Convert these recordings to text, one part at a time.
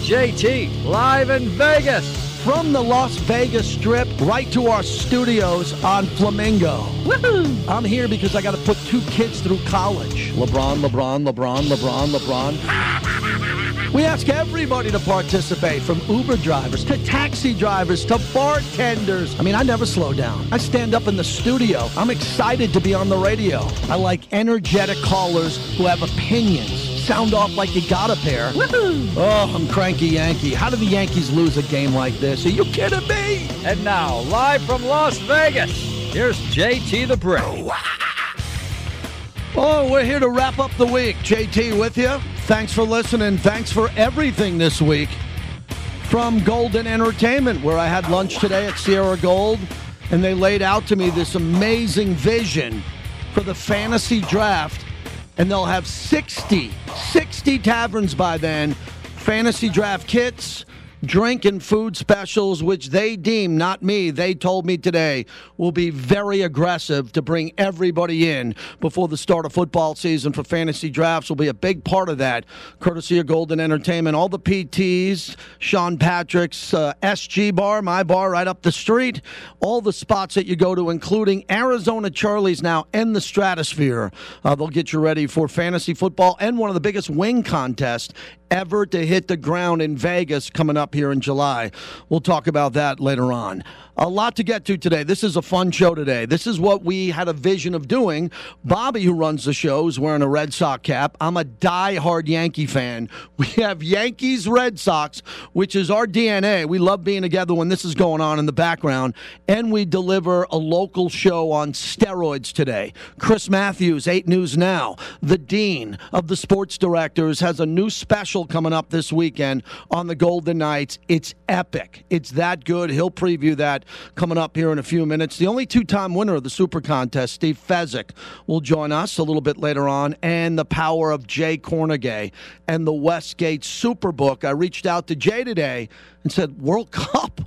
JT, live in Vegas. From the Las Vegas Strip right to our studios on Flamingo. Woohoo! I'm here because I got to put 2 kids through college. LeBron. We ask everybody to participate, from Uber drivers to taxi drivers to bartenders. I mean, I never slow down. I stand up in the studio. I'm excited to be on the radio. I like energetic callers who have opinions. Sound off like you got a pair. Woohoo! Oh, I'm cranky Yankee. How do the Yankees lose a game like this? Are you kidding me? And now, live from Las Vegas, here's JT the Brick. Oh, we're here to wrap up the week. JT with you. Thanks for listening. Thanks for everything this week. From Golden Entertainment, where I had lunch today at Sierra Gold, and they laid out to me this amazing vision for the fantasy draft. And they'll have 60 taverns by then, fantasy draft kits, drink and food specials, which they deem, not me, they told me today, will be very aggressive to bring everybody in before the start of football season for fantasy drafts. Will be a big part of that, courtesy of Golden Entertainment. All the PTs, Sean Patrick's SG bar, my bar right up the street, all the spots that you go to, including Arizona Charlie's now and the Stratosphere. They'll get you ready for fantasy football and one of the biggest wing contests ever to hit the ground in Vegas coming up here in July. We'll talk about that later on. A lot to get to today. This is a fun show today. This is what we had a vision of doing. Bobby, who runs the show, is wearing a Red Sox cap. I'm a diehard Yankee fan. We have Yankees, Red Sox, which is our DNA. We love being together when this is going on in the background. And we deliver a local show on steroids today. Chris Matthews, 8 News Now, the dean of the sports directors, has a new special coming up this weekend on the Golden Knights. It's epic. It's that good. He'll preview that coming up here in a few minutes. The only 2-time winner of the Super Contest, Steve Fezzik, will join us a little bit later on, and the power of Jay Kornegay and the Westgate Superbook. I reached out to Jay today and said, World Cup,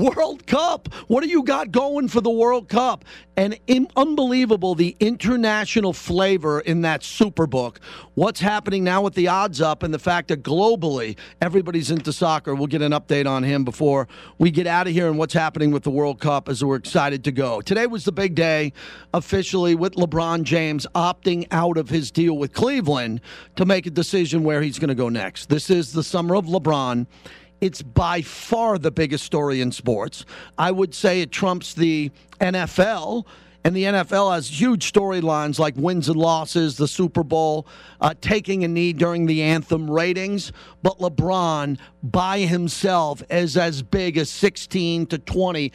what do you got going for the World Cup? And unbelievable, the international flavor in that Superbook. What's happening now with the odds up and the fact that globally everybody's into soccer. We'll get an update on him before we get out of here and what's happening with the World Cup as we're excited to go. Today was the big day officially with LeBron James opting out of his deal with Cleveland to make a decision where he's going to go next. This is the summer of LeBron. It's by far the biggest story in sports. I would say it trumps the NFL, and the NFL has huge storylines like wins and losses, the Super Bowl, taking a knee during the anthem, ratings. But LeBron by himself is as big as 16 to 20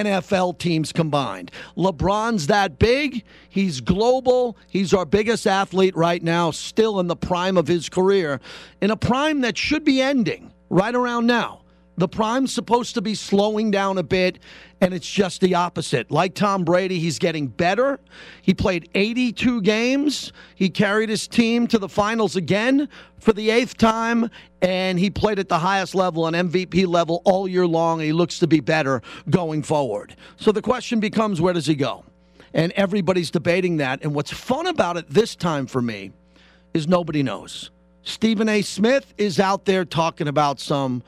NFL teams combined. LeBron's that big. He's global. He's our biggest athlete right now, still in the prime of his career, in a prime that should be ending right around now. The prime's supposed to be slowing down a bit, and it's just the opposite. Like Tom Brady, he's getting better. He played 82 games. He carried his team to the finals again for the 8th time, and he played at the highest level, an MVP level, all year long. He looks to be better going forward. So the question becomes, where does he go? And everybody's debating that. And what's fun about it this time for me is nobody knows. Stephen A. Smith is out there talking about some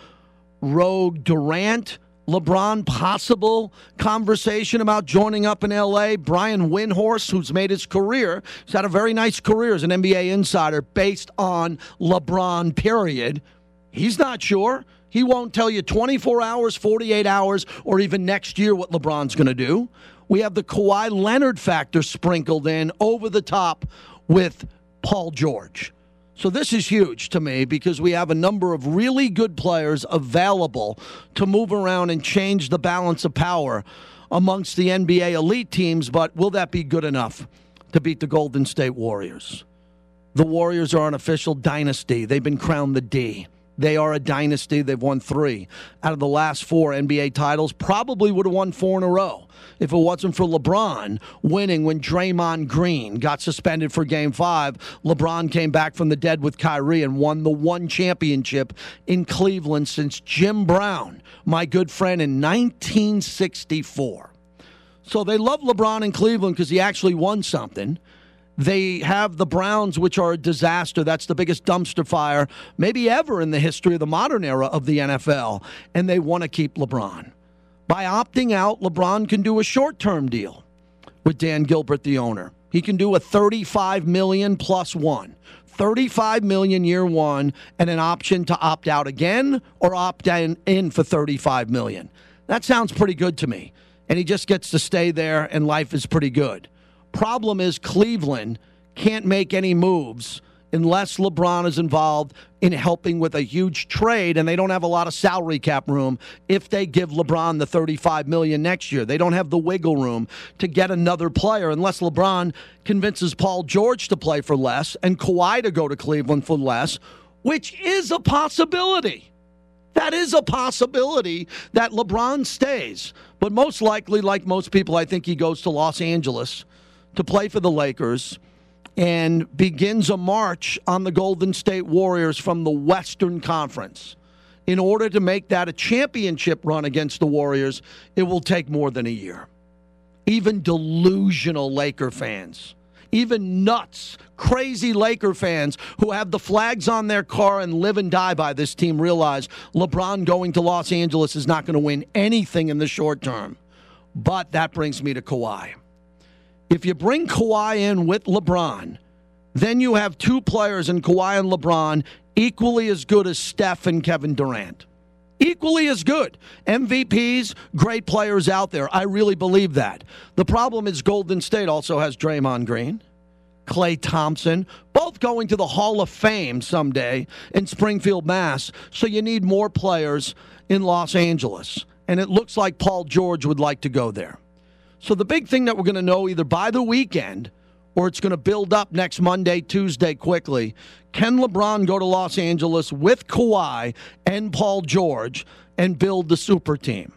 rogue Durant, LeBron possible conversation about joining up in L.A. Brian Windhorst, who's made his career, he's had a very nice career as an NBA insider based on LeBron, period. He's not sure. He won't tell you 24 hours, 48 hours, or even next year what LeBron's going to do. We have the Kawhi Leonard factor sprinkled in over the top with Paul George. So this is huge to me because we have a number of really good players available to move around and change the balance of power amongst the NBA elite teams, but will that be good enough to beat the Golden State Warriors? The Warriors are an official dynasty. They've been crowned the D. They are a dynasty. They've won 3 out of the last 4 NBA titles. Probably would have won 4 in a row if it wasn't for LeBron winning when Draymond Green got suspended for Game 5. LeBron came back from the dead with Kyrie and won the 1 championship in Cleveland since Jim Brown, my good friend, in 1964. So they love LeBron in Cleveland because he actually won something. They have the Browns, which are a disaster. That's the biggest dumpster fire maybe ever in the history of the modern era of the NFL. And they want to keep LeBron. By opting out, LeBron can do a short-term deal with Dan Gilbert, the owner. He can do a $35 million plus one. $35 million year one and an option to opt out again or opt in for $35 million. That sounds pretty good to me. And he just gets to stay there and life is pretty good. Problem is Cleveland can't make any moves unless LeBron is involved in helping with a huge trade, and they don't have a lot of salary cap room if they give LeBron the $35 million next year. They don't have the wiggle room to get another player unless LeBron convinces Paul George to play for less and Kawhi to go to Cleveland for less, which is a possibility. That is a possibility that LeBron stays. But most likely, like most people, I think he goes to Los Angeles to play for the Lakers and begins a march on the Golden State Warriors from the Western Conference. In order to make that a championship run against the Warriors, it will take more than a year. Even delusional Laker fans, even nuts, crazy Laker fans who have the flags on their car and live and die by this team realize LeBron going to Los Angeles is not going to win anything in the short term. But that brings me to Kawhi. If you bring Kawhi in with LeBron, then you have two players in Kawhi and LeBron equally as good as Steph and Kevin Durant. Equally as good. MVPs, great players out there. I really believe that. The problem is Golden State also has Draymond Green, Klay Thompson, both going to the Hall of Fame someday in Springfield, Mass. So you need more players in Los Angeles. And it looks like Paul George would like to go there. So the big thing that we're going to know either by the weekend or it's going to build up next Monday, Tuesday quickly, can LeBron go to Los Angeles with Kawhi and Paul George and build the super team?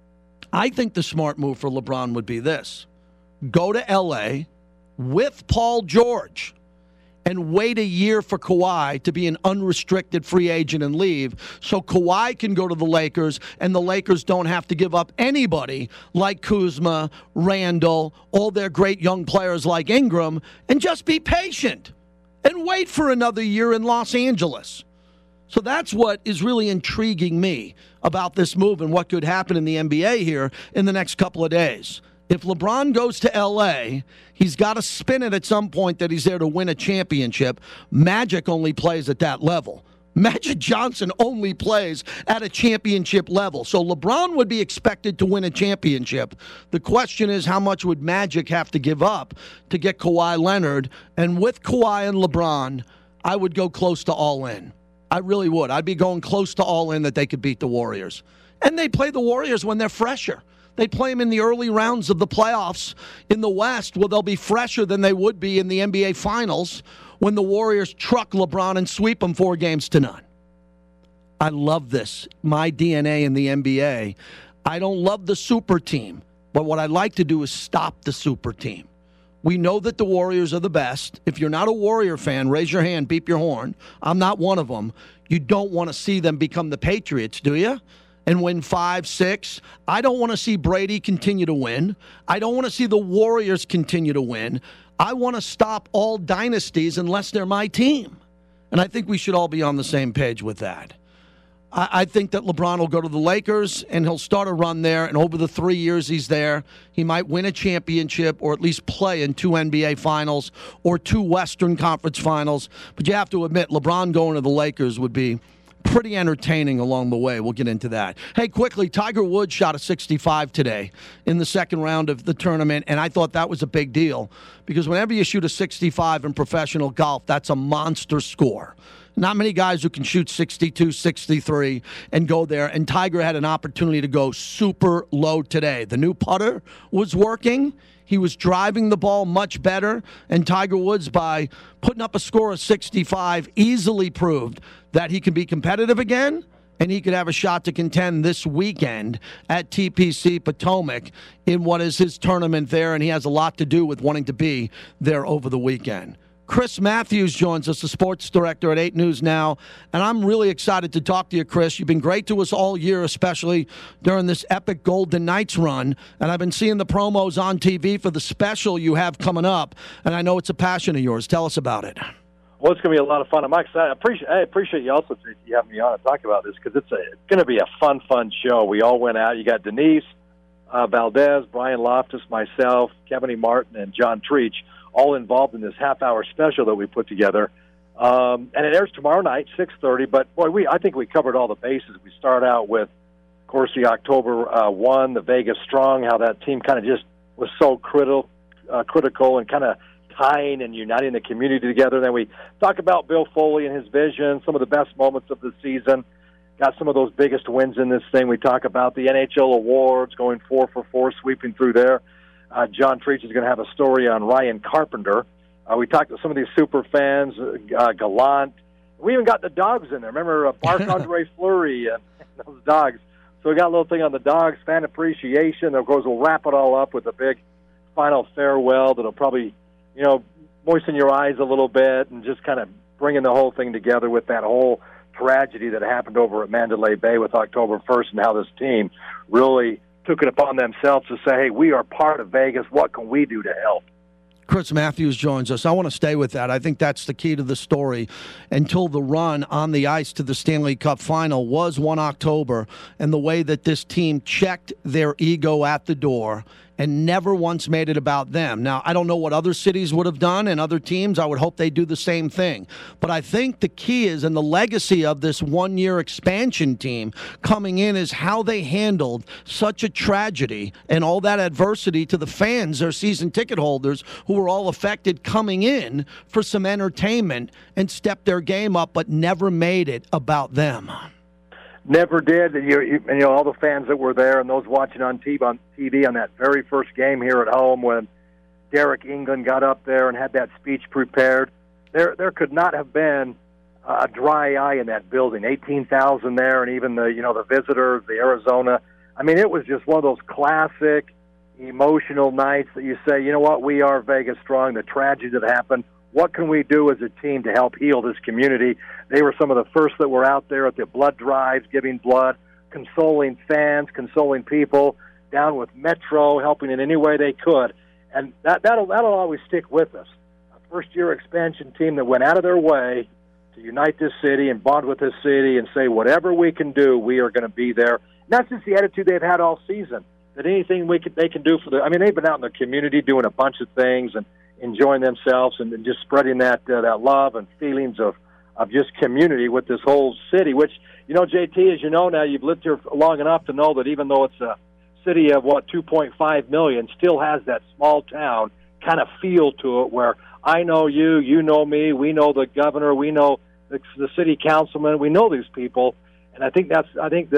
I think the smart move for LeBron would be this. Go to L.A. with Paul George and wait a year for Kawhi to be an unrestricted free agent and leave so Kawhi can go to the Lakers and the Lakers don't have to give up anybody like Kuzma, Randall, all their great young players like Ingram, and just be patient and wait for another year in Los Angeles. So that's what is really intriguing me about this move and what could happen in the NBA here in the next couple of days. If LeBron goes to L.A., he's got to spin it at some point that he's there to win a championship. Magic only plays at that level. Magic Johnson only plays at a championship level. So LeBron would be expected to win a championship. The question is, how much would Magic have to give up to get Kawhi Leonard? And with Kawhi and LeBron, I would go close to all in. I really would. I'd be going close to all in that they could beat the Warriors. And they play the Warriors when they're fresher. They play them in the early rounds of the playoffs in the West, where they'll be fresher than they would be in the NBA Finals when the Warriors truck LeBron and sweep them 4-0. I love this. My DNA in the NBA. I don't love the super team, but what I'd like to do is stop the super team. We know that the Warriors are the best. If you're not a Warrior fan, raise your hand, beep your horn. I'm not one of them. You don't want to see them become the Patriots, do you? And win 5, 6. I don't want to see Brady continue to win. I don't want to see the Warriors continue to win. I want to stop all dynasties unless they're my team. And I think we should all be on the same page with that. I think that LeBron will go to the Lakers, and he'll start a run there. And over the 3 years he's there, he might win a championship or at least play in 2 NBA Finals or 2 Western Conference Finals. But you have to admit, LeBron going to the Lakers would be pretty entertaining along the way. We'll get into that. Hey, quickly, Tiger Woods shot a 65 today in the second round of the tournament, and I thought that was a big deal because whenever you shoot a 65 in professional golf, that's a monster score. Not many guys who can shoot 62, 63 and go there, and Tiger had an opportunity to go super low today. The new putter was working. He was driving the ball much better, and Tiger Woods, by putting up a score of 65, easily proved that he can be competitive again, and he could have a shot to contend this weekend at TPC Potomac in what is his tournament there, and he has a lot to do with wanting to be there over the weekend. Chris Matthews joins us, the sports director at 8 News Now, and I'm really excited to talk to you, Chris. You've been great to us all year, especially during this epic Golden Knights run, and I've been seeing the promos on TV for the special you have coming up, and I know it's a passion of yours. Tell us about it. Well, it's going to be a lot of fun. I'm excited. I appreciate you also, JT, having me on and talk about this because it's going to be a fun show. We all went out. You got Denise Valdez, Brian Loftus, myself, Kevin E. Martin, and John Treach, all involved in this half-hour special that we put together. And it airs tomorrow night, 6:30. But, boy, I think we covered all the bases. We start out with, of course, the October 1, the Vegas Strong, how that team kind of just was so critical and kind of tying and uniting the community together. Then we talk about Bill Foley and his vision, some of the best moments of the season. Got some of those biggest wins in this thing. We talk about the NHL awards, going 4 for 4, sweeping through there. John Treach is going to have a story on Ryan Carpenter. We talked to some of these super fans, Gallant. We even got the dogs in there. Remember Marc-Andre Fleury and those dogs. So we got a little thing on the dogs, fan appreciation. Of course, we'll wrap it all up with a big final farewell that'll probably, moisten your eyes a little bit and just kind of bringing the whole thing together with that whole tragedy that happened over at Mandalay Bay with October 1st and how this team really took it upon themselves to say, hey, we are part of Vegas. What can we do to help? Chris Matthews joins us. I want to stay with that. I think that's the key to the story. Until the run on the ice to the Stanley Cup final was 1 October, and the way that this team checked their ego at the door and never once made it about them. Now, I don't know what other cities would have done and other teams. I would hope they do the same thing. But I think the key is, and the legacy of this one-year expansion team coming in, is how they handled such a tragedy and all that adversity to the fans, their season ticket holders, who were all affected coming in for some entertainment and stepped their game up, but never made it about them. Never did. And all the fans that were there and those watching on TV on that very first game here at home when Derek England got up there and had that speech prepared, there could not have been a dry eye in that building. 18,000 there, and even the visitors, the Arizona. I mean, it was just one of those classic emotional nights that you say, you know what, we are Vegas Strong. The tragedy that happened. What can we do as a team to help heal this community? They were some of the first that were out there at the blood drives, giving blood, consoling fans, consoling people, down with Metro, helping in any way they could. And that'll always stick with us. A first-year expansion team that went out of their way to unite this city and bond with this city and say, whatever we can do, we are going to be there. And that's just the attitude they've had all season, that anything they can do for they've been out in the community doing a bunch of things and enjoying themselves and just spreading that love and feelings of just community with this whole city, which, JT, as you know now, you've lived here long enough to know that even though it's a city of, 2.5 million, still has that small town kind of feel to it where I know you, you know me, we know the governor, we know the city councilman, we know these people, and I think that's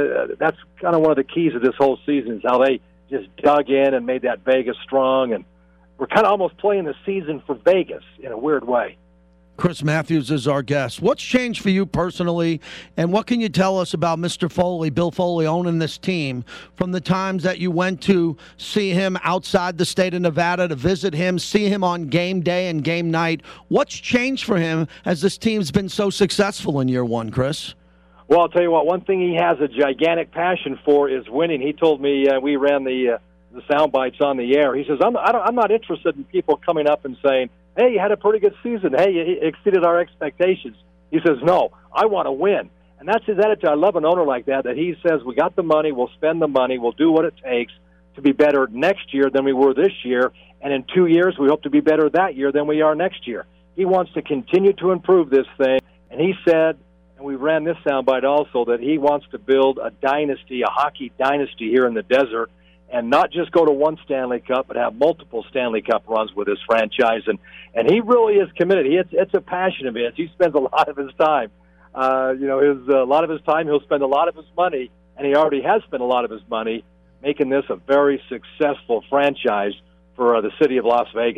kind of one of the keys of this whole season is how they just dug in and made that Vegas Strong, and we're kind of almost playing the season for Vegas in a weird way. Chris Matthews is our guest. What's changed for you personally, and what can you tell us about Mr. Foley, Bill Foley, owning this team from the times that you went to see him outside the state of Nevada, to visit him, see him on game day and game night? What's changed for him as this team's been so successful in year one, Chris? Well, I'll tell you what, one thing he has a gigantic passion for is winning. He told me we ran the sound bites on the air. He says, I'm not interested in people coming up and saying, hey, you had a pretty good season. Hey, you exceeded our expectations. He says, no, I want to win. And that's his attitude. I love an owner like that he says, we got the money, we'll spend the money, we'll do what it takes to be better next year than we were this year. And in 2 years, we hope to be better that year than we are next year. He wants to continue to improve this thing. And he said, and we ran this soundbite also, that he wants to build a dynasty, a hockey dynasty here in the desert, and not just go to one Stanley Cup, but have multiple Stanley Cup runs with his franchise. And he really is committed. It's a passion of his. He spends a lot of his time. A lot of his time, he'll spend a lot of his money, and he already has spent a lot of his money making this a very successful franchise for the city of Las Vegas.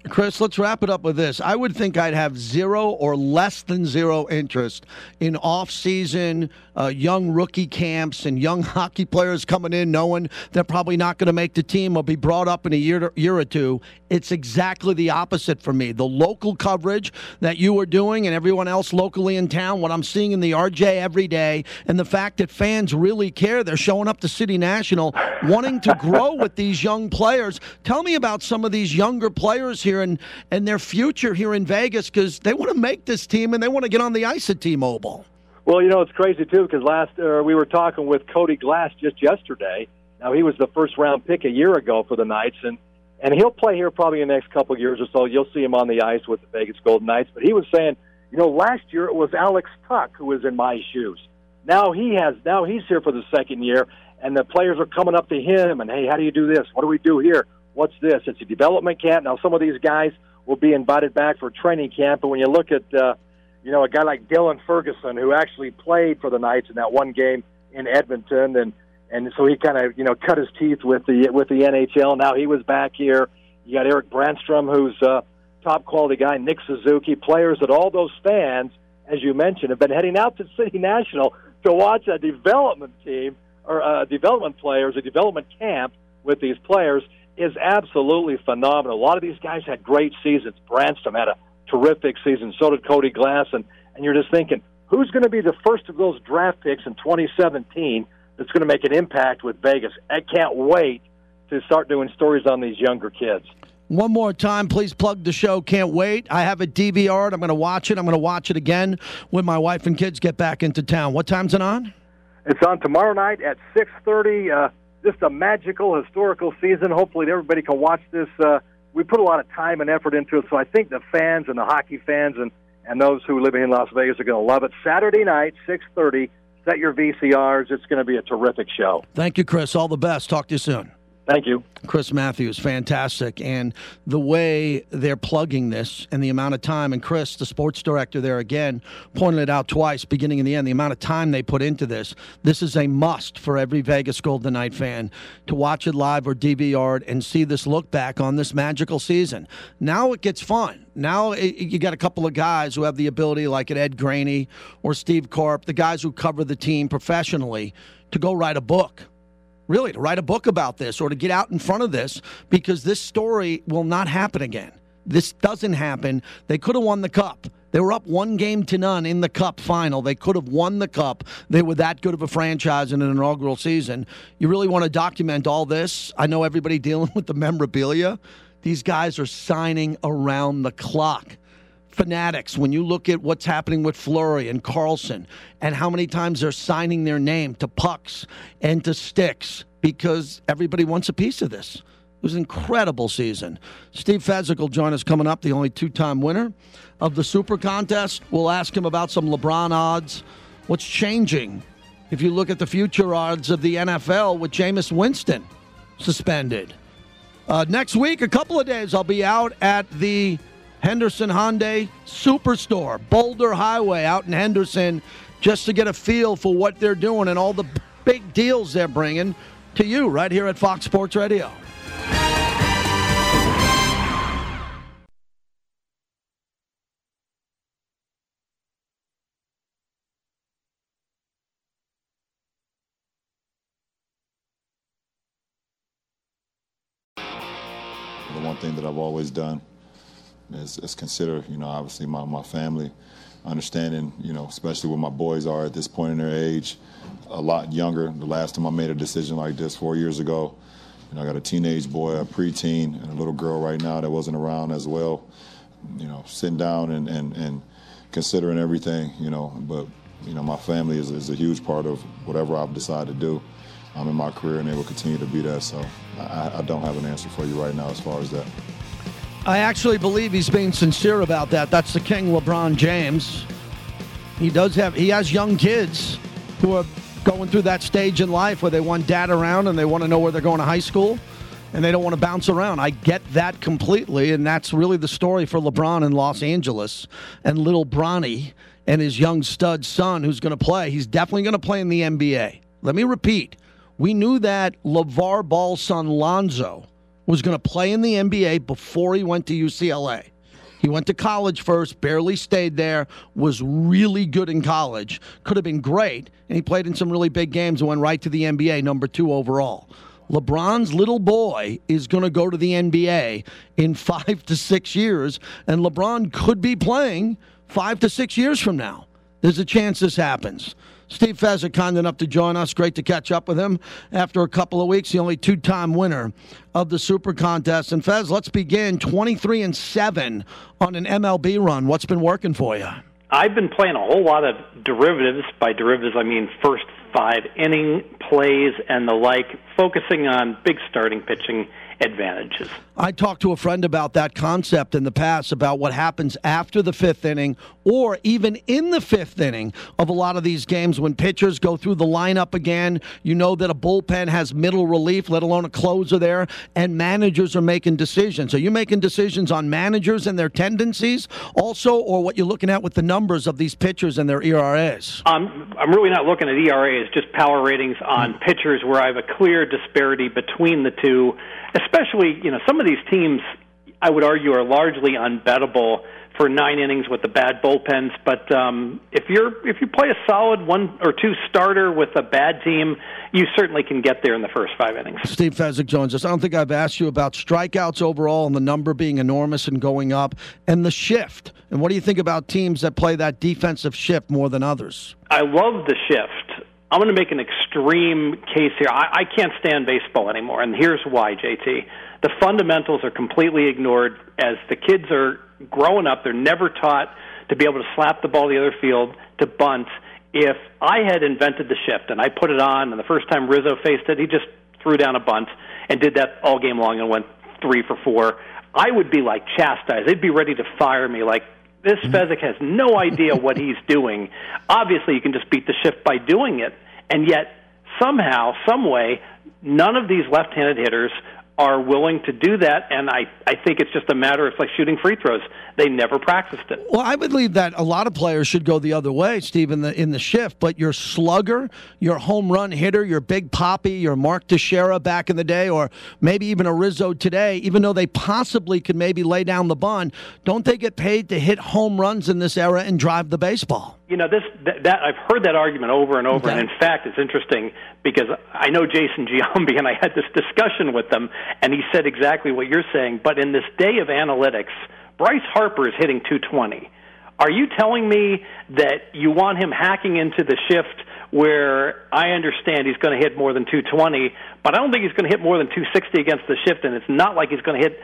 Chris, let's wrap it up with this. I would think I'd have zero or less than zero interest in off-season young rookie camps and young hockey players coming in knowing they're probably not going to make the team or be brought up in a year or two. It's exactly the opposite for me. The local coverage that you are doing and everyone else locally in town, what I'm seeing in the RJ every day, and the fact that fans really care. They're showing up to City National wanting to grow with these young players. Tell me about some of these younger players here and their future here in Vegas, because they want to make this team and they want to get on the ice at T-Mobile. Well, it's crazy, too, because we were talking with Cody Glass just yesterday. Now, he was the first-round pick a year ago for the Knights, and he'll play here probably in the next couple of years or so. You'll see him on the ice with the Vegas Golden Knights. But he was saying, last year it was Alex Tuck who was in my shoes. Now he's here for the second year, and the players are coming up to him, and, hey, how do you do this? What do we do here? What's this? It's a development camp. Now, some of these guys will be invited back for training camp, but when you look at a guy like Dylan Ferguson, who actually played for the Knights in that one game in Edmonton, and so he kind of cut his teeth with the NHL. Now he was back here. You got Eric Brandstrom, who's a top quality guy, Nick Suzuki, players that all those fans, as you mentioned, have been heading out to City National to watch a development team or development players, a development camp with these players is absolutely phenomenal. A lot of these guys had great seasons. Brandstrom had a terrific season. So did Cody Glass. And you're just thinking, who's going to be the first of those draft picks in 2017 that's going to make an impact with Vegas? I can't wait to start doing stories on these younger kids. One more time, please plug the show. Can't wait. I have it DVR'd. I'm going to watch it. I'm going to watch it again when my wife and kids get back into town. What time's it on? It's on tomorrow night at 6:30. Just a magical, historical season. Hopefully everybody can watch this. We put a lot of time and effort into it, so I think the fans and the hockey fans and those who live in Las Vegas are going to love it. Saturday night, 6:30. Set your VCRs. It's going to be a terrific show. Thank you, Chris. All the best. Talk to you soon. Thank you. Chris Matthews, fantastic. And the way they're plugging this and the amount of time, and Chris, the sports director there again, pointed it out twice, beginning and the end, the amount of time they put into this. This is a must for every Vegas Golden Knight fan to watch it live or DVR'd and see this look back on this magical season. Now it gets fun. Now you got a couple of guys who have the ability, like an Ed Graney or Steve Karp, the guys who cover the team professionally, to go write a book. Really, to write a book about this or to get out in front of this, because this story will not happen again. This doesn't happen. They could have won the Cup. They were up 1-0 in the Cup final. They could have won the Cup. They were that good of a franchise in an inaugural season. You really want to document all this? I know everybody dealing with the memorabilia. These guys are signing around the clock. Fanatics, when you look at what's happening with Fleury and Carlson and how many times they're signing their name to pucks and to sticks because everybody wants a piece of this. It was an incredible season. Steve Fezzik will join us coming up, the only two-time winner of the Super Contest. We'll ask him about some LeBron odds. What's changing if you look at the future odds of the NFL with Jameis Winston suspended? Next week, a couple of days, I'll be out at the Henderson Hyundai Superstore, Boulder Highway out in Henderson, just to get a feel for what they're doing and all the big deals they're bringing to you right here at Fox Sports Radio. The one thing that I've always done is consider, obviously my family, understanding, especially where my boys are at this point in their age, a lot younger. The last time I made a decision like this 4 years ago, I got a teenage boy, a preteen, and a little girl right now that wasn't around as well, sitting down and considering everything, but, my family is a huge part of whatever I've decided to do in my career, and they will continue to be that. So I don't have an answer for you right now as far as that. I actually believe he's being sincere about that. That's the King, LeBron James. He has young kids who are going through that stage in life where they want dad around and they want to know where they're going to high school and they don't want to bounce around. I get that completely, and that's really the story for LeBron in Los Angeles and little Bronny and his young stud son who's going to play. He's definitely going to play in the NBA. Let me repeat. We knew that LeVar Ball's son Lonzo was going to play in the NBA before he went to UCLA. He went to college first, barely stayed there, was really good in college, could have been great, and he played in some really big games and went right to the NBA, number 2 overall. LeBron's little boy is going to go to the NBA in 5 to 6 years, and LeBron could be playing 5 to 6 years from now. There's a chance this happens. Steve Fezzik, kind enough to join us. Great to catch up with him after a couple of weeks. The only 2-time winner of the Super Contest. And Fez, let's begin 23-7 on an MLB run. What's been working for you? I've been playing a whole lot of derivatives. By derivatives, I mean first 5 inning plays and the like, focusing on big starting pitching advantages. I talked to a friend about that concept in the past, about what happens after the 5th inning or even in the 5th inning of a lot of these games when pitchers go through the lineup again. You know that a bullpen has middle relief, let alone a closer there, and managers are making decisions. Are you making decisions on managers and their tendencies also, or what you're looking at with the numbers of these pitchers and their ERAs? I'm really not looking at ERAs, just power ratings on pitchers where I have a clear disparity between the two. Especially, some of these teams, I would argue, are largely unbettable for 9 innings with the bad bullpens. But if you play a solid 1 or 2 starter with a bad team, you certainly can get there in the first 5 innings. Steve Fezzik joins us. I don't think I've asked you about strikeouts overall and the number being enormous and going up, and the shift. And what do you think about teams that play that defensive shift more than others? I love the shift. I'm going to make an extreme case here. I can't stand baseball anymore, and here's why, JT. The fundamentals are completely ignored. As the kids are growing up, they're never taught to be able to slap the ball to the other field, to bunt. If I had invented the shift and I put it on, and the first time Rizzo faced it, he just threw down a bunt and did that all game long and went 3 for 4, I would be like chastised. They'd be ready to fire me like, this Fezzik has no idea what he's doing. Obviously, you can just beat the shift by doing it. And yet, somehow, some way, none of these left-handed hitters are willing to do that, and I think it's just a matter of like shooting free throws. They never practiced it. Well, I believe that a lot of players should go the other way, Steve, in the shift. But your slugger, your home run hitter, your Big Papi, your Mark Teixeira back in the day, or maybe even a Rizzo today, even though they possibly could maybe lay down the bunt, don't they get paid to hit home runs in this era and drive the baseball? That I've heard that argument over and over, okay. And in fact, it's interesting because I know Jason Giambi, and I had this discussion with him, and he said exactly what you're saying. But in this day of analytics, Bryce Harper is hitting 220. Are you telling me that you want him hacking into the shift where I understand he's going to hit more than 220, but I don't think he's going to hit more than 260 against the shift, and it's not like he's going to hit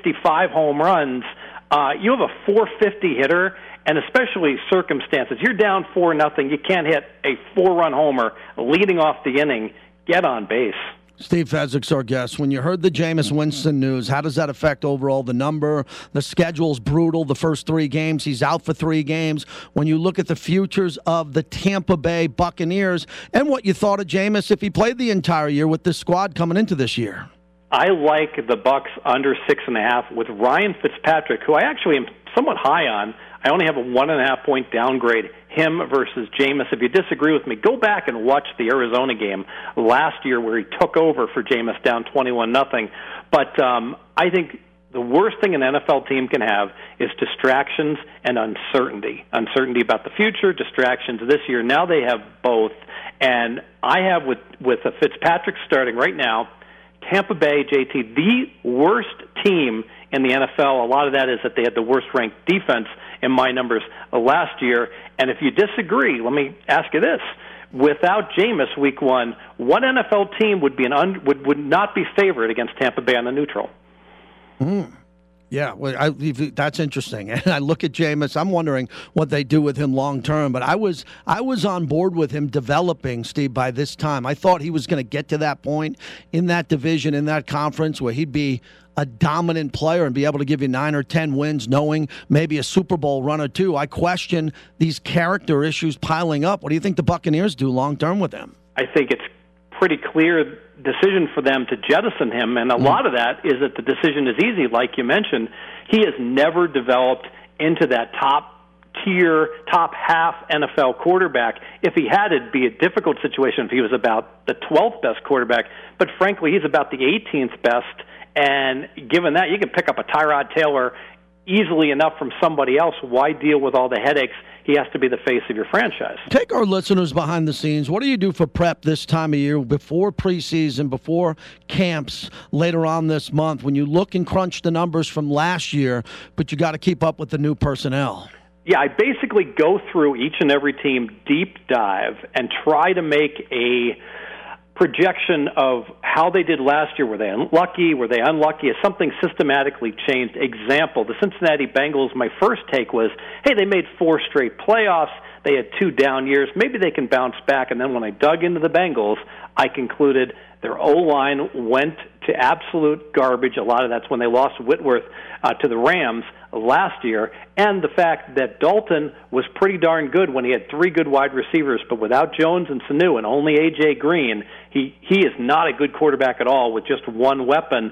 65 home runs. You have a 450 hitter, and especially circumstances. You're down 4-0. You can't hit a 4-run homer leading off the inning. Get on base. Steve Fezzik's our guest. When you heard the Jameis Winston news, how does that affect overall the number? The schedule's brutal. The first 3 games, he's out for 3 games. When you look at the futures of the Tampa Bay Buccaneers and what you thought of Jameis if he played the entire year with this squad coming into this year. I like the Bucs under 6.5 with Ryan Fitzpatrick, who I actually am somewhat high on. I only have a 1.5-point downgrade, him versus Jameis. If you disagree with me, go back and watch the Arizona game last year where he took over for Jameis down 21-0. But I think the worst thing an NFL team can have is distractions and uncertainty. Uncertainty about the future, distractions this year. Now they have both. And I have with Fitzpatrick starting right now, Tampa Bay, JT, the worst team in the NFL. A lot of that is that they had the worst-ranked defense in my numbers last year. And if you disagree, let me ask you this. Without Jameis week 1, what NFL team would would not be favored against Tampa Bay on the neutral? Yeah, well, that's interesting. And I look at Jameis, I'm wondering what they do with him long term. But I was on board with him developing, Steve, by this time. I thought he was going to get to that point in that division, in that conference, where he'd be a dominant player and be able to give you 9 or 10 wins, knowing maybe a Super Bowl run or 2. I question these character issues piling up. What do you think the Buccaneers do long term with him? I think it's pretty clear decision for them to jettison him, and a lot of that is that the decision is easy. Like you mentioned, he has never developed into that top-tier, top-half NFL quarterback. If he had, it'd be a difficult situation if he was about the 12th best quarterback, but frankly, he's about the 18th best, And given that, you can pick up a Tyrod Taylor easily enough from somebody else. Why deal with all the headaches? He has to be the face of your franchise. Take our listeners behind the scenes. What do you do for prep this time of year, before preseason, before camps later on this month, when you look and crunch the numbers from last year, but you got to keep up with the new personnel? Yeah, I basically go through each and every team, deep dive, and try to make a projection of how they did last year. Were they lucky? Were they unlucky? Has something systematically changed? Example, the Cincinnati Bengals, my first take was, hey, they made 4 straight playoffs. They had 2 down years. Maybe they can bounce back. And then when I dug into the Bengals, I concluded their O-line went to absolute garbage. A lot of that's when they lost Whitworth to the Rams last year, and the fact that Dalton was pretty darn good when he had 3 good wide receivers, but without Jones and Sanu and only A.J. Green, he is not a good quarterback at all with just one weapon.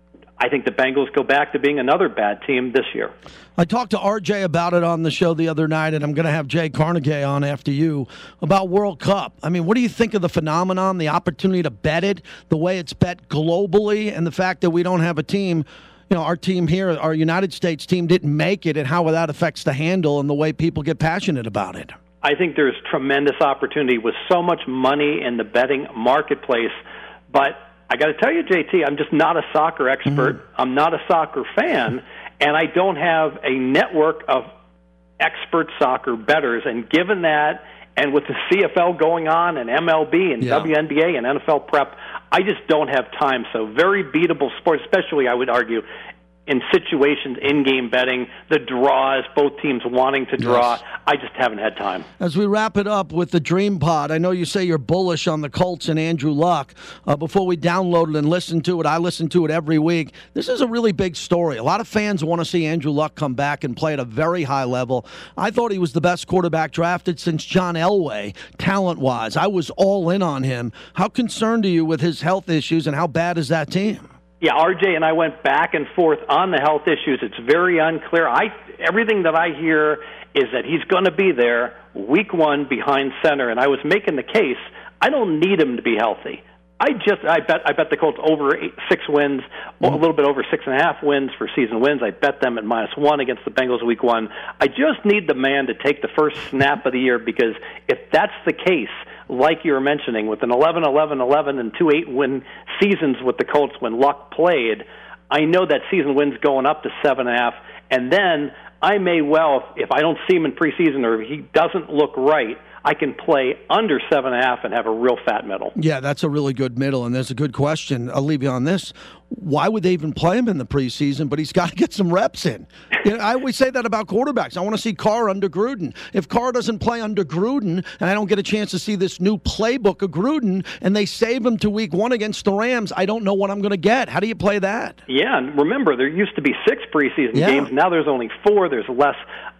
I think the Bengals go back to being another bad team this year. I talked to RJ about it on the show the other night, and I'm going to have Jay Carnegie on after you, about World Cup. I mean, what do you think of the phenomenon, the opportunity to bet it, the way it's bet globally, and the fact that we don't have a team, you know, our team here, our United States team didn't make it, and how that affects the handle and the way people get passionate about it? I think there's tremendous opportunity with so much money in the betting marketplace, but I got to tell you, JT, I'm just not a soccer expert. I'm not a soccer fan, and I don't have a network of expert soccer bettors. And given that, and with the CFL going on, and MLB, and WNBA, and NFL prep, I just don't have time. So very beatable sport, especially, I would argue, in situations, in-game betting, the draws, both teams wanting to draw. Yes. I just haven't had time. As we wrap it up with the Dream Pod, I know you say you're bullish on the Colts and Andrew Luck. Before we download it and listen to it, I listen to it every week. This is a really big story. A lot of fans want to see Andrew Luck come back and play at a very high level. I thought he was the best quarterback drafted since John Elway, talent-wise. I was all in on him. How concerned are you with his health issues, and how bad is that team? Yeah, RJ and I went back and forth on the health issues. It's very unclear. Everything that I hear is that he's going to be there week 1 behind center, and I was making the case, I don't need him to be healthy. I bet the Colts over 6 wins, a little bit over 6.5 wins for season wins. I bet them at -1 against the Bengals week 1. I just need the man to take the first snap of the year, because if that's the case, like you were mentioning, with an 11-11-11 and 2 8-win seasons with the Colts when Luck played, I know that season wins going up to 7.5, and then I may well, if I don't see him in preseason or if he doesn't look right, I can play under 7.5 and have a real fat middle. Yeah, that's a really good middle, and there's a good question. I'll leave you on this. Why would they even play him in the preseason? But he's got to get some reps in. You know, I always say that about quarterbacks. I want to see Carr under Gruden. If Carr doesn't play under Gruden, and I don't get a chance to see this new playbook of Gruden, and they save him to week 1 against the Rams, I don't know what I'm going to get. How do you play that? Yeah, and remember, there used to be 6 preseason games. Now there's only 4. There's less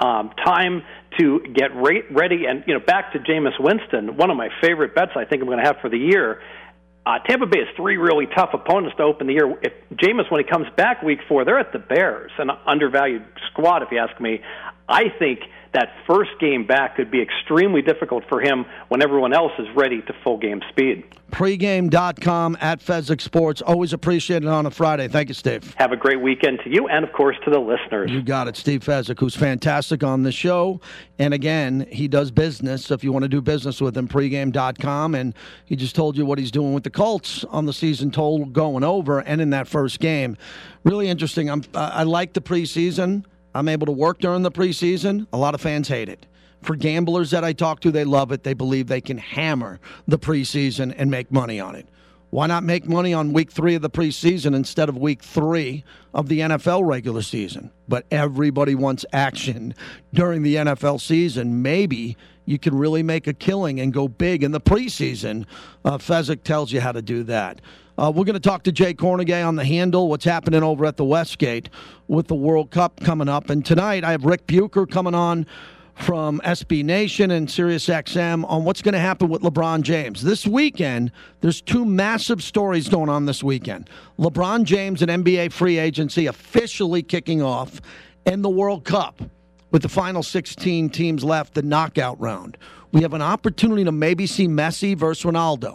time to get ready. And, you know, back to Jameis Winston, one of my favorite bets I think I'm going to have for the year. Tampa Bay has 3 really tough opponents to open the year. If Jameis, when he comes back week 4, they're at the Bears, an undervalued squad, if you ask me. I think that first game back could be extremely difficult for him when everyone else is ready to full game speed. Pregame.com at Fezzik Sports. Always appreciate it on a Friday. Thank you, Steve. Have a great weekend to you and, of course, to the listeners. You got it. Steve Fezzik, who's fantastic on the show. And, again, he does business. So if you want to do business with him, pregame.com. And he just told you what he's doing with the Colts on the season total going over and in that first game. Really interesting. I like the preseason. I'm able to work during the preseason. A lot of fans hate it. For gamblers that I talk to, they love it. They believe they can hammer the preseason and make money on it. Why not make money on week 3 of the preseason instead of week 3 of the NFL regular season? But everybody wants action during the NFL season. Maybe you can really make a killing and go big in the preseason. Fezzik tells you how to do that. We're going to talk to Jay Carnegie on the handle, what's happening over at the Westgate with the World Cup coming up. And tonight I have Rick Bucher coming on from SB Nation and Sirius XM on what's going to happen with LeBron James. This weekend, there's 2 massive stories going on this weekend. LeBron James and NBA free agency officially kicking off, and the World Cup with the final 16 teams left, the knockout round. We have an opportunity to maybe see Messi versus Ronaldo.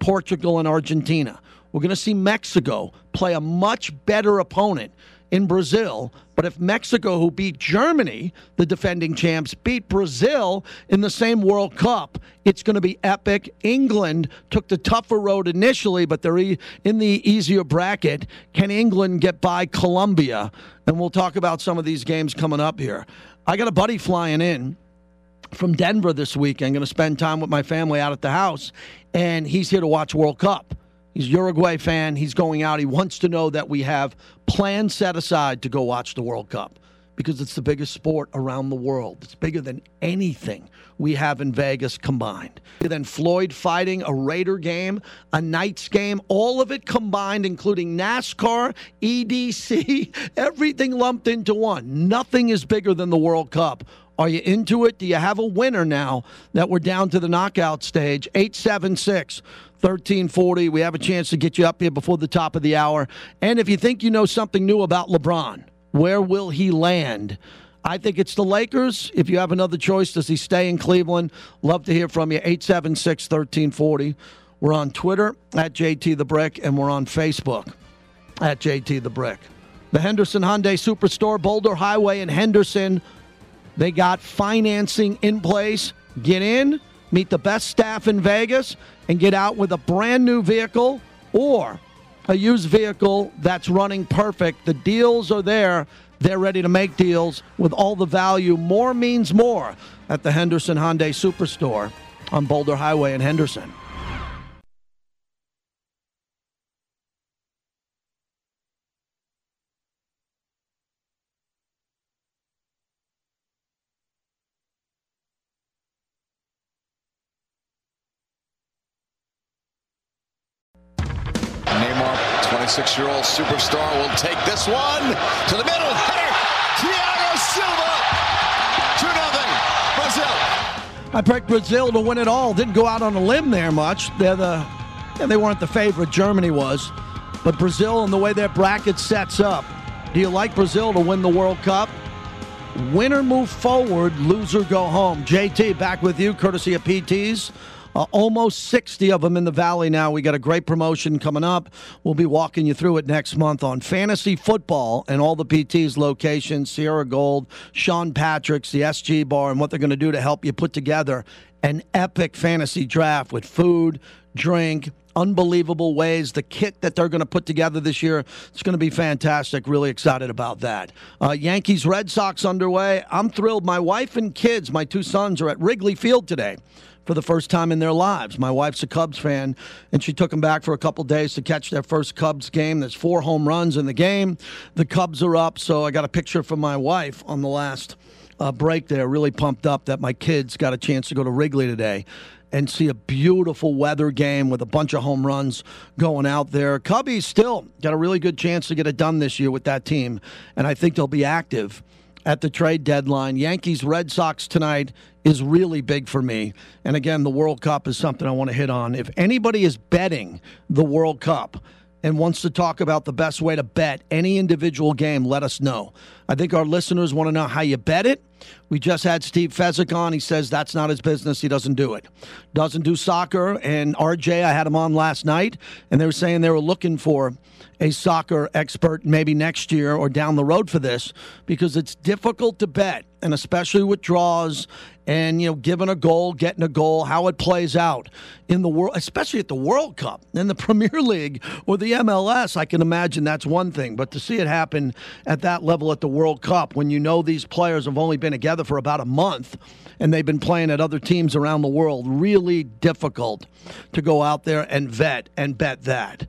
Portugal and Argentina. We're going to see Mexico play a much better opponent in Brazil. But if Mexico, who beat Germany, the defending champs, beat Brazil in the same World Cup, it's going to be epic. England took the tougher road initially, but they're in the easier bracket. Can England get by Colombia? And we'll talk about some of these games coming up here. I got a buddy flying in from Denver this week. I'm going to spend time with my family out at the house, and he's here to watch World Cup. He's a Uruguay fan. He's going out. He wants to know that we have plans set aside to go watch the World Cup because it's the biggest sport around the world. It's bigger than anything we have in Vegas combined. Then Floyd fighting, a Raider game, a Knights game, all of it combined, including NASCAR, EDC, everything lumped into one. Nothing is bigger than the World Cup. Are you into it? Do you have a winner now that we're down to the knockout stage? 876-1340. We have a chance to get you up here before the top of the hour. And if you think you know something new about LeBron, where will he land? I think it's the Lakers. If you have another choice, does he stay in Cleveland? Love to hear from you. 876-1340. We're on Twitter at JT The Brick, and we're on Facebook at JT The Brick. The Henderson Hyundai Superstore, Boulder Highway in Henderson. They got financing in place. Get in, meet the best staff in Vegas, and get out with a brand new vehicle or a used vehicle that's running perfect. The deals are there. They're ready to make deals with all the value. More means more at the Henderson Hyundai Superstore on Boulder Highway in Henderson. Neymar, 26-year-old superstar, will take this one to the middle. Header, Thiago Silva, 2-0, Brazil. I picked Brazil to win it all. Didn't go out on a limb there much. They weren't the favorite. Germany was. But Brazil and the way their bracket sets up. Do you like Brazil to win the World Cup? Winner move forward, loser go home. JT, back with you, courtesy of PT's. Almost 60 of them in the Valley now. We got a great promotion coming up. We'll be walking you through it next month on fantasy football and all the PT's locations, Sierra Gold, Sean Patrick's, the SG Bar, and what they're going to do to help you put together an epic fantasy draft with food, drink, unbelievable ways. The kit that they're going to put together this year, it's going to be fantastic. Really excited about that. Yankees Red Sox underway. I'm thrilled. My wife and kids, my two sons, are at Wrigley Field today for the first time in their lives. My wife's a Cubs fan, and she took them back for a couple days to catch their first Cubs game. There's 4 home runs in the game. The Cubs are up, so I got a picture from my wife on the last break there. Really pumped up that my kids got a chance to go to Wrigley today and see a beautiful weather game with a bunch of home runs going out there. Cubbies still got a really good chance to get it done this year with that team, and I think they'll be active at the trade deadline. Yankees Red Sox tonight is really big for me. And again, the World Cup is something I want to hit on. If anybody is betting the World Cup and wants to talk about the best way to bet any individual game, let us know. I think our listeners want to know how you bet it. We just had Steve Fezzik on. He says that's not his business. He doesn't do it. Doesn't do soccer. And RJ, I had him on last night, and they were saying they were looking for a soccer expert maybe next year or down the road for this because it's difficult to bet, and especially with draws and, you know, giving a goal, getting a goal, how it plays out in the world, especially at the World Cup and the Premier League or the MLS. I can imagine that's one thing, but to see it happen at that level at the World Cup when you know these players have only been together for about a month and they've been playing at other teams around the world, really difficult to go out there and vet and bet that.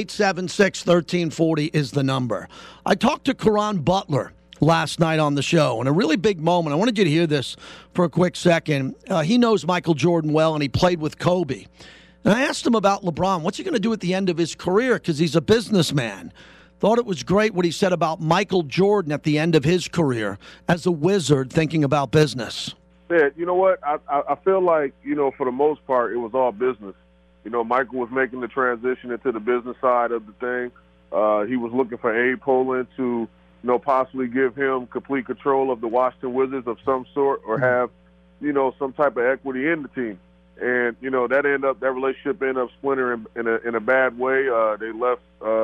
876-1340 is the number. I talked to Caron Butler last night on the show, and a really big moment. I wanted you to hear this for a quick second. He knows Michael Jordan well, and he played with Kobe. And I asked him about LeBron. What's he going to do at the end of his career? Because he's a businessman. Thought it was great what he said about Michael Jordan at the end of his career as a wizard thinking about business. Yeah, you know what? I feel like, you know, for the most part, it was all business. You know, Michael was making the transition into the business side of the thing. He was looking for Abe Pollin to, you know, possibly give him complete control of the Washington Wizards of some sort or have, you know, some type of equity in the team. And that relationship ended up splintering in a bad way. They left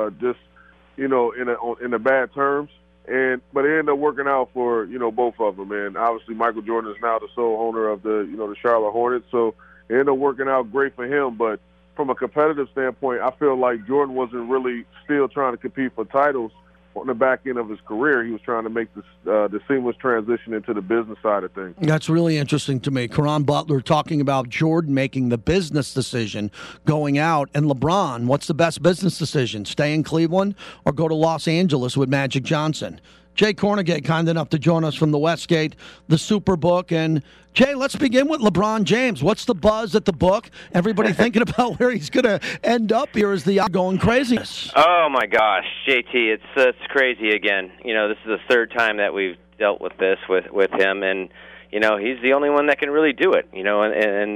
in a bad terms. But it ended up working out for both of them. And obviously Michael Jordan is now the sole owner of the Charlotte Hornets, so it ended up working out great for him. But from a competitive standpoint, I feel like Jordan wasn't really still trying to compete for titles on the back end of his career. He was trying to make the seamless transition into the business side of things. That's really interesting to me. Caron Butler talking about Jordan making the business decision going out, and LeBron, what's the best business decision? Stay in Cleveland or go to Los Angeles with Magic Johnson? Jay Kornegay, kind enough to join us from the Westgate, the Superbook. And, Jay, let's begin with LeBron James. What's the buzz at the book? Everybody thinking about where he's going to end up here as the going craziness. Oh, my gosh, JT, it's crazy again. This is the third time that we've dealt with this with him, and, he's the only one that can really do it. And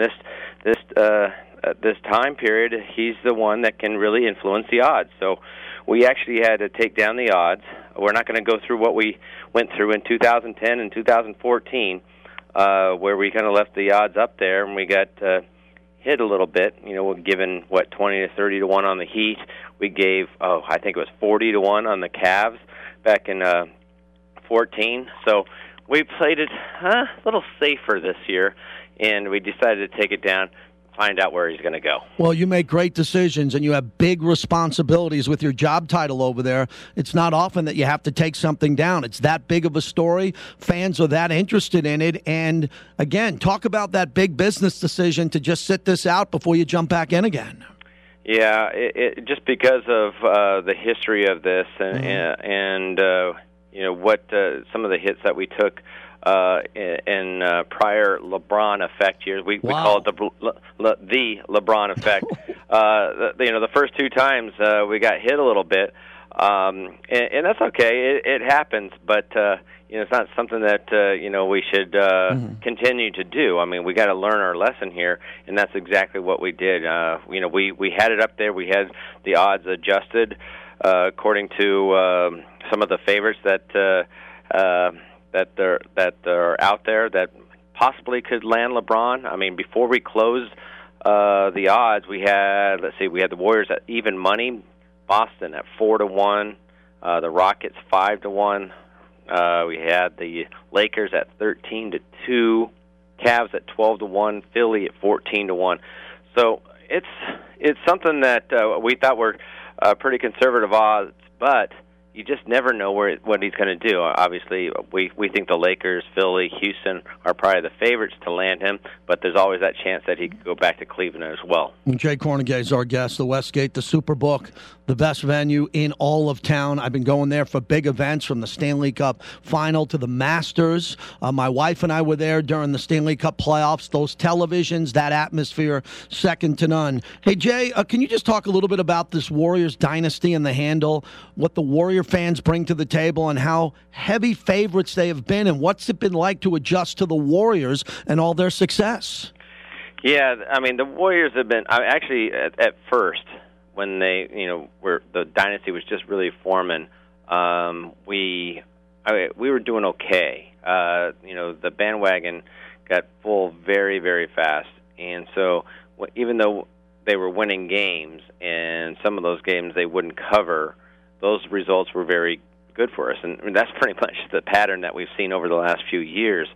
this time period, he's the one that can really influence the odds. So we actually had to take down the odds. We're not going to go through what we went through in 2010 and 2014, where we kind of left the odds up there and we got hit a little bit. We're given 20 to 30 to 1 on the Heat. We gave I think it was 40 to 1 on the Cavs back in 14. So we played it a little safer this year, and we decided to take it down. Find out where he's going to go. Well, you make great decisions, and you have big responsibilities with your job title over there. It's not often that you have to take something down. It's that big of a story. Fans are that interested in it. And, again, talk about that big business decision to just sit this out before you jump back in again. Yeah, just because of the history of this and what some of the hits that we took in prior LeBron effect years. We call it the LeBron effect. The first two times we got hit a little bit, and that's okay. It happens, but it's not something that we should continue to do. I mean, we got to learn our lesson here, and that's exactly what we did. We had it up there. We had the odds adjusted according to some of the favorites that are out there that possibly could land LeBron. I mean, before we closed the odds, we had the Warriors at even money, Boston at 4 to 1, the Rockets 5 to 1. We had the Lakers at 13 to 2, Cavs at 12 to 1, Philly at 14 to 1. So it's something that we thought were pretty conservative odds, but you just never know what he's going to do. Obviously, we think the Lakers, Philly, Houston are probably the favorites to land him, but there's always that chance that he could go back to Cleveland as well. Jay Kornegay is our guest, the Westgate, the Superbook, the best venue in all of town. I've been going there for big events from the Stanley Cup Final to the Masters. My wife and I were there during the Stanley Cup playoffs. Those televisions, that atmosphere, second to none. Hey, Jay, can you just talk a little bit about this Warriors dynasty and the handle, what the Warrior fans bring to the table and how heavy favorites they have been, and what's it been like to adjust to the Warriors and all their success? Yeah, I mean, the Warriors have been actually at first when they, were the dynasty was just really forming. We were doing okay. The bandwagon got full very, very fast, and so even though they were winning games, and some of those games they wouldn't cover, those results were very good for us, and that's pretty much the pattern that we've seen over the last few years.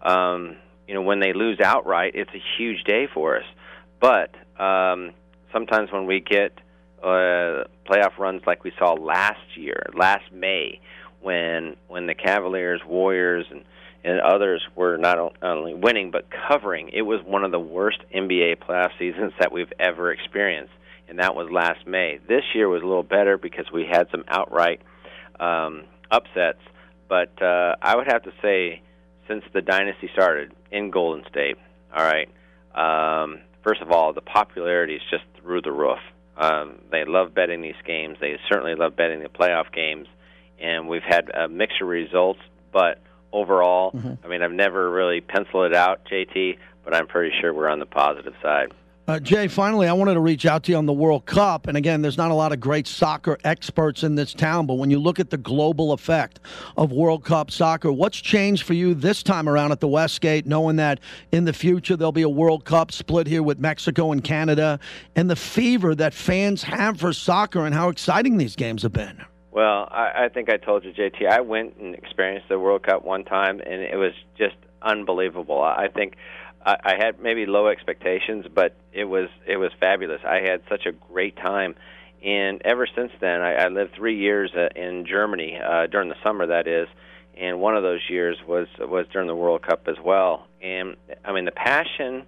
When they lose outright, it's a huge day for us. But sometimes when we get playoff runs like we saw last May, when the Cavaliers, Warriors, and others were not only winning but covering, it was one of the worst NBA playoff seasons that we've ever experienced. And that was last May. This year was a little better because we had some outright upsets. But I would have to say, since the dynasty started in Golden State, all right, first of all, the popularity is just through the roof. They love betting these games. They certainly love betting the playoff games. And we've had a mixture of results, but overall, I mean, I've never really penciled it out, JT, but I'm pretty sure we're on the positive side. Jay, finally, I wanted to reach out to you on the World Cup. And again, there's not a lot of great soccer experts in this town, but when you look at the global effect of World Cup soccer, what's changed for you this time around at the Westgate, knowing that in the future there'll be a World Cup split here with Mexico and Canada, and the fever that fans have for soccer and how exciting these games have been? Well, I think I told you, JT, I went and experienced the World Cup one time, and it was just unbelievable. I think I had maybe low expectations, but it was fabulous. I had such a great time, and ever since then, I lived 3 years in Germany during the summer, that is, and one of those years was during the World Cup as well. And I mean, the passion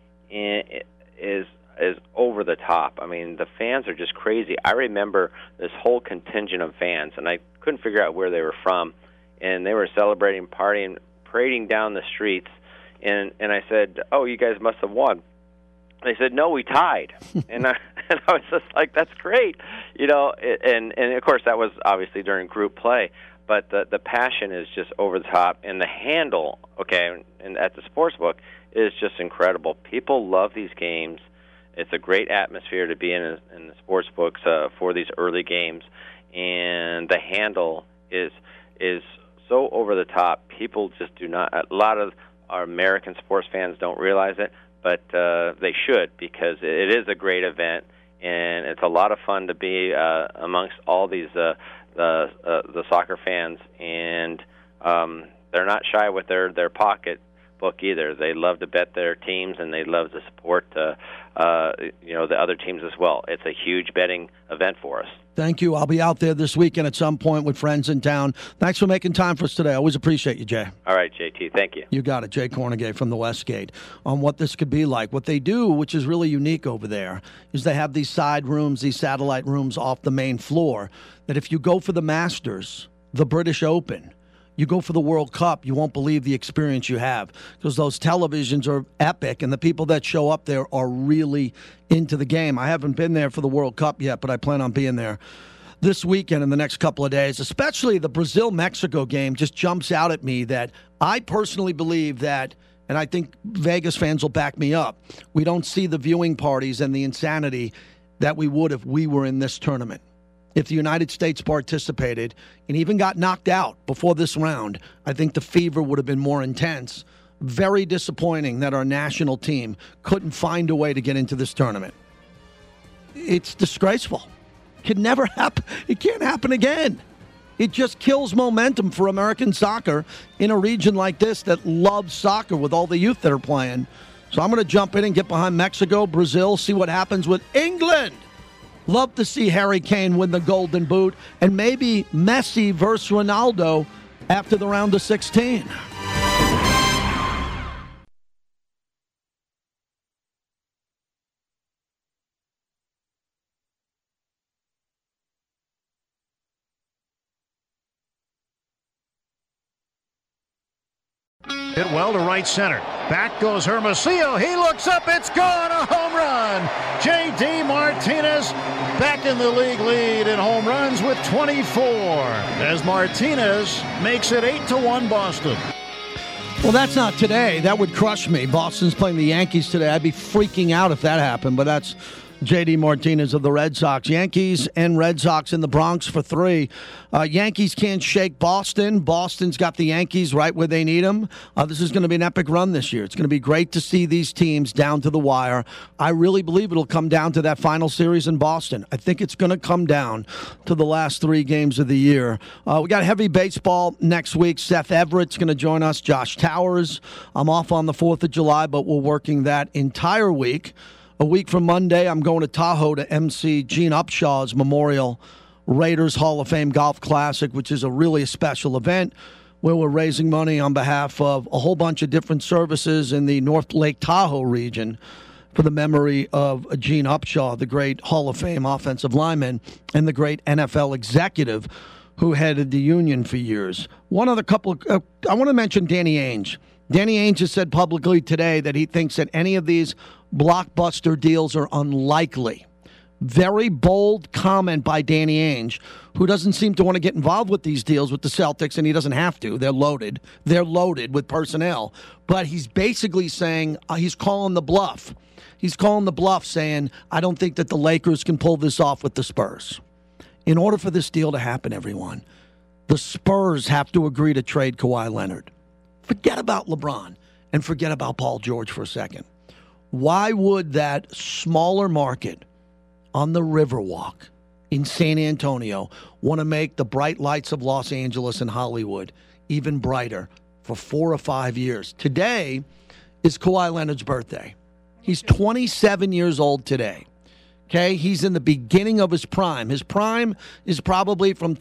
is over the top. I mean, the fans are just crazy. I remember this whole contingent of fans, and I couldn't figure out where they were from, and they were celebrating, partying, parading down the streets. And I said, "Oh, you guys must have won." They said, "No, we tied." and I was just like, "That's great," you know. And of course, that was obviously during group play. But the passion is just over the top, and the handle, okay, and at the sportsbook is just incredible. People love these games. It's a great atmosphere to be in the sportsbooks for these early games, and the handle is so over the top. People just do not. A lot of our American sports fans don't realize it, but they should, because it is a great event, and it's a lot of fun to be amongst all these the soccer fans, and they're not shy with their pocketbook either. They love to bet their teams, and they love to support the other teams as well. It's a huge betting event for us. Thank you. I'll be out there this weekend at some point with friends in town. Thanks for making time for us today. I always appreciate you, Jay. All right, JT. Thank you. You got it. Jay Kornegay from the Westgate on what this could be like. What they do, which is really unique over there, is they have these side rooms, these satellite rooms off the main floor, that if you go for the Masters, the British Open, you go for the World Cup, you won't believe the experience you have, because those televisions are epic, and the people that show up there are really into the game. I haven't been there for the World Cup yet, but I plan on being there this weekend in the next couple of days. Especially the Brazil-Mexico game just jumps out at me, that I personally believe that, and I think Vegas fans will back me up, we don't see the viewing parties and the insanity that we would if we were in this tournament. If the United States participated and even got knocked out before this round, I think the fever would have been more intense. Very disappointing that our national team couldn't find a way to get into this tournament. It's disgraceful. It can never happen. It can't happen again. It just kills momentum for American soccer in a region like this that loves soccer with all the youth that are playing. So I'm going to jump in and get behind Mexico, Brazil, see what happens with England. Love to see Harry Kane win the Golden Boot, and maybe Messi versus Ronaldo after the round of 16. Hit well to right center. Back goes Hermosillo. He looks up. It's gone. A home run. J.D. Martinez back in the league lead in home runs with 24 as Martinez makes it 8-1 Boston. Well, that's not today. That would crush me. Boston's playing the Yankees today. I'd be freaking out if that happened, but that's J.D. Martinez of the Red Sox. Yankees and Red Sox in the Bronx for 3. Yankees can't shake Boston. Boston's got the Yankees right where they need them. This is going to be an epic run this year. It's going to be great to see these teams down to the wire. I really believe it'll come down to that final series in Boston. I think it's going to come down to the last 3 games of the year. We got heavy baseball next week. Seth Everett's going to join us. Josh Towers. I'm off on the 4th of July, but we're working that entire week. A week from Monday, I'm going to Tahoe to MC Gene Upshaw's Memorial Raiders Hall of Fame Golf Classic, which is a really special event where we're raising money on behalf of a whole bunch of different services in the North Lake Tahoe region for the memory of Gene Upshaw, the great Hall of Fame offensive lineman and the great NFL executive who headed the union for years. One other couple of, I want to mention Danny Ainge. Danny Ainge has said publicly today that he thinks that any of these blockbuster deals are unlikely. Very bold comment by Danny Ainge, who doesn't seem to want to get involved with these deals with the Celtics, and he doesn't have to. They're loaded. They're loaded with personnel. But he's basically saying he's calling the bluff. He's calling the bluff saying, I don't think that the Lakers can pull this off with the Spurs. In order for this deal to happen, everyone, the Spurs have to agree to trade Kawhi Leonard. Forget about LeBron and forget about Paul George for a second. Why would that smaller market on the Riverwalk in San Antonio want to make the bright lights of Los Angeles and Hollywood even brighter for 4 or 5 years? Today is Kawhi Leonard's birthday. He's 27 years old today. Okay, he's in the beginning of his prime. His prime is probably from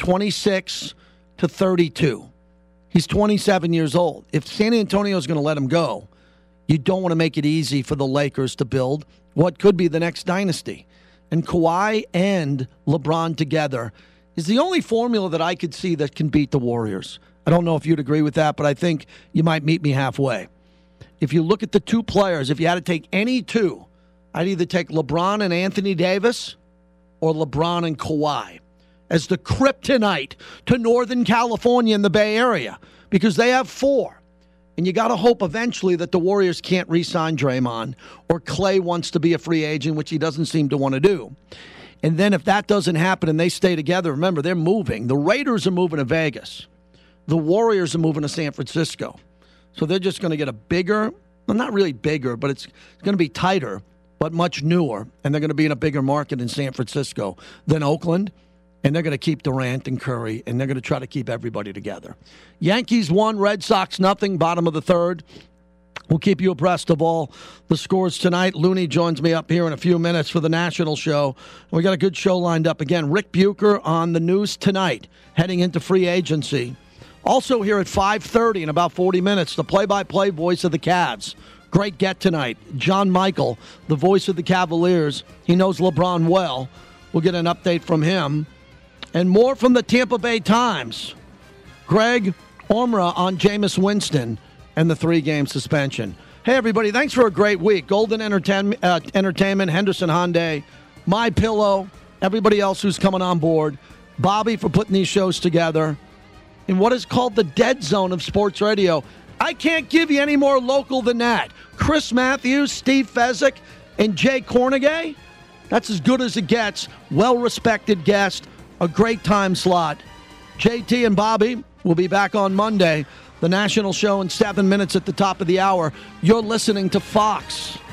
26 to 32. He's 27 years old. If San Antonio is going to let him go, you don't want to make it easy for the Lakers to build what could be the next dynasty. And Kawhi and LeBron together is the only formula that I could see that can beat the Warriors. I don't know if you'd agree with that, but I think you might meet me halfway. If you look at the two players, if you had to take any two, I'd either take LeBron and Anthony Davis or LeBron and Kawhi as the kryptonite to Northern California and the Bay Area, because they have 4. And you got to hope eventually that the Warriors can't re-sign Draymond, or Clay wants to be a free agent, which he doesn't seem to want to do. And then if that doesn't happen and they stay together, remember, they're moving. The Raiders are moving to Vegas. The Warriors are moving to San Francisco. So they're just going to get a bigger, well, not really bigger, but it's going to be tighter, but much newer. And they're going to be in a bigger market in San Francisco than Oakland. And they're going to keep Durant and Curry, and they're going to try to keep everybody together. Yankees 1, Red Sox nothing, bottom of the third. We'll keep you abreast of all the scores tonight. Looney joins me up here in a few minutes for the national show. We got a good show lined up. Again, Rick Bucher on the news tonight, heading into free agency. Also here at 5:30 in about 40 minutes, the play-by-play voice of the Cavs. Great get tonight. John Michael, the voice of the Cavaliers. He knows LeBron well. We'll get an update from him. And more from the Tampa Bay Times. Greg Ormra on Jameis Winston and the 3-game suspension. Hey, everybody, thanks for a great week. Golden Entertainment, Henderson Hyundai, MyPillow, everybody else who's coming on board, Bobby for putting these shows together in what is called the dead zone of sports radio. I can't give you any more local than that. Chris Matthews, Steve Fezzik, and Jay Cornegay. That's as good as it gets. Well-respected guest. A great time slot. JT and Bobby will be back on Monday. The national show in 7 minutes at the top of the hour. You're listening to Fox.